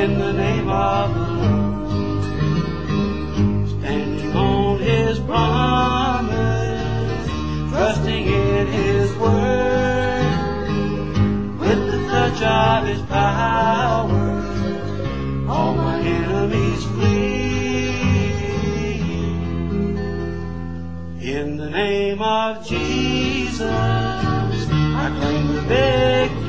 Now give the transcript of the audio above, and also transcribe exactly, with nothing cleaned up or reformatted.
in the name of the Lord, standing on His promise, trusting in His word, with the touch of His power, all my enemies flee. In the name of Jesus, I claim the victory.